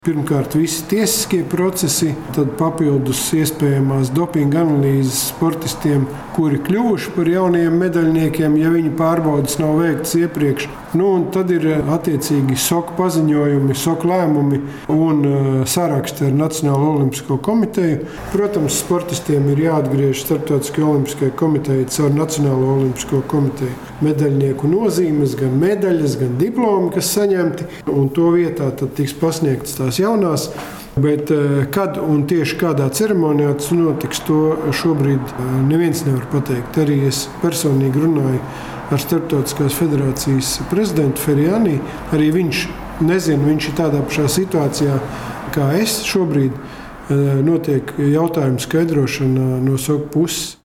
Pirmkārt, visi tiesiskie procesi, tad papildus iespējamās dopinga analīzes sportistiem, kuri kļuvuši par jauniem medaļniekiem, ja viņu pārbaudes nav veiktas iepriekš. Un tad ir attiecīgi SOK paziņojumi, SOK lēmumi un saraksti ar Nacionālo olimpisko komiteju. Protams, sportistiem ir jāatgriež Starptautiskajai olimpiskajai komitejai caur Nacionālo olimpisko komiteju medaļnieku nozīmes, gan medaļas, gan diplomi, kas saņemti, un to vietā tad tiks pasniegtas tās jaunās. Bet kad un tieši kādā ceremonijā tas notiks, to šobrīd neviens nevar pateikt. Arī es personīgi runāju ar Starptautiskās federācijas prezidentu Ferjani. Arī viņš nezina, viņš ir tādā pašā situācijā kā es šobrīd. Notiek jautājumu skaidrošana no SOK puses.